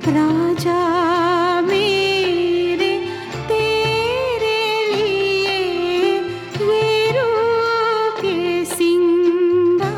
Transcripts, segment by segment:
राजा मेरे तेरे लिए ये रूप के सिंगार।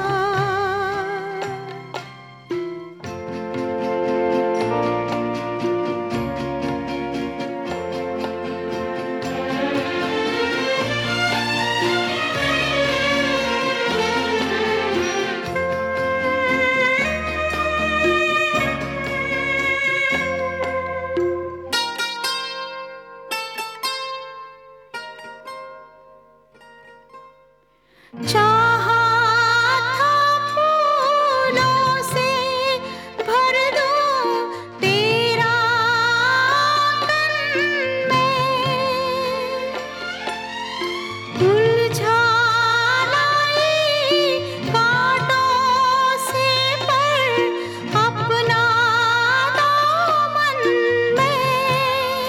चाहा था फूलों से भर दूं तेरा आंगन में, उलझा लाई कांटों से पर अपना दामन में,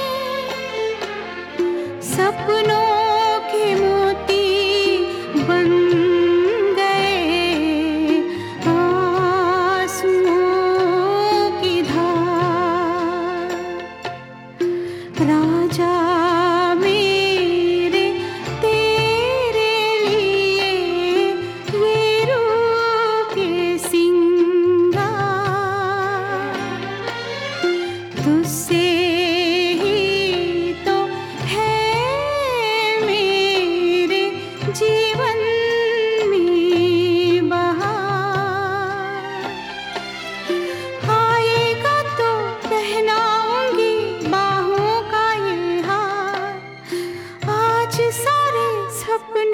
सपनों के मोती बन गए आंसुओं की धार। राजा मेरे तेरे लिए ये रूप के सिंगार। तुझसे ही तो है मेरे जीवन में बहार। आएगा तो पहनाऊंगी बाहों का ये हार, आज सारे सपने